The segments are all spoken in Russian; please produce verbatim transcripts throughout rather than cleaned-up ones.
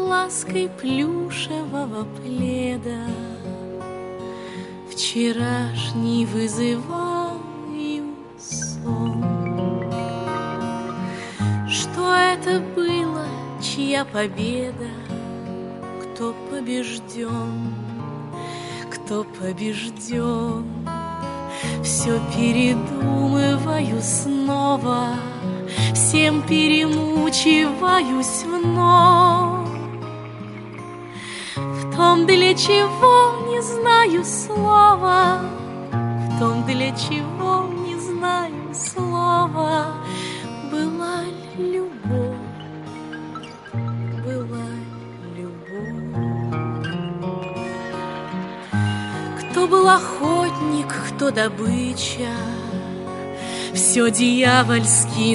лаской плюшевого пледа вчерашний вызываю сон. Что это было, чья победа? Кто побежден? Кто побежден? Все передумываю снова, всем перемучиваюсь вновь. В том, для чего не знаю слова, в том, для чего не знаю слова. Была любовь, была любовь. Кто был охотник, кто добыча, все дьявольски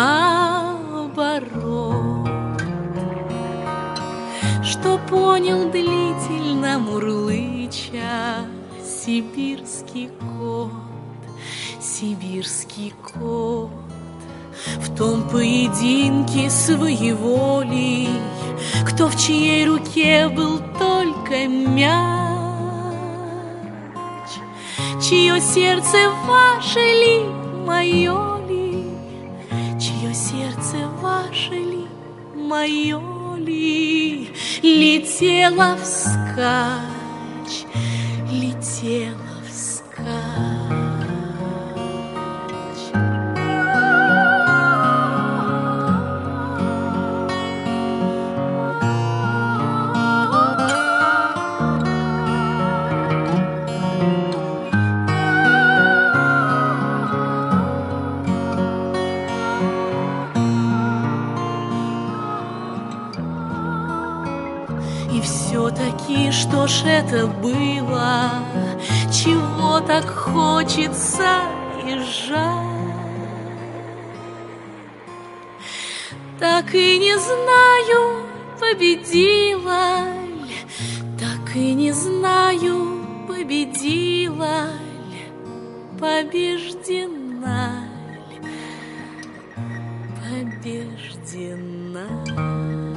наоборот. Что понял длительно мурлыча сибирский кот, сибирский кот. В том поединке своеволий, кто в чьей руке был только мяч, чье сердце ваше ли, мое ли, чье сердце ваше ли, мое ли, летела вскачь, летела вскачь. И все-таки, что ж это было, чего так хочется и жаль? Так и не знаю, победила ль, так и не знаю, победила ль, побеждена ль, побеждена.